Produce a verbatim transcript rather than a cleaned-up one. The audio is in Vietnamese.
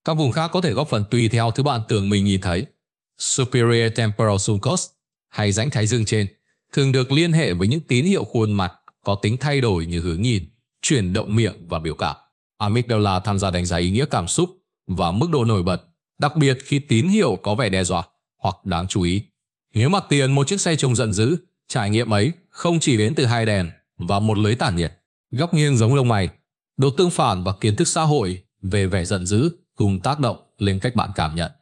Các vùng khác có thể góp phần tùy theo thứ bạn tưởng mình nhìn thấy. Superior temporal sulcus hay rãnh thái dương trên thường được liên hệ với những tín hiệu khuôn mặt có tính thay đổi như hướng nhìn, chuyển động miệng và biểu cảm. Amygdala tham gia đánh giá ý nghĩa cảm xúc và mức độ nổi bật, đặc biệt khi tín hiệu có vẻ đe dọa hoặc đáng chú ý. Nếu mặt tiền một chiếc xe trông giận dữ, trải nghiệm ấy không chỉ đến từ hai đèn và một lưới tản nhiệt. Góc nghiêng giống lông mày, độ tương phản và kiến thức xã hội về vẻ giận dữ cùng tác động lên cách bạn cảm nhận.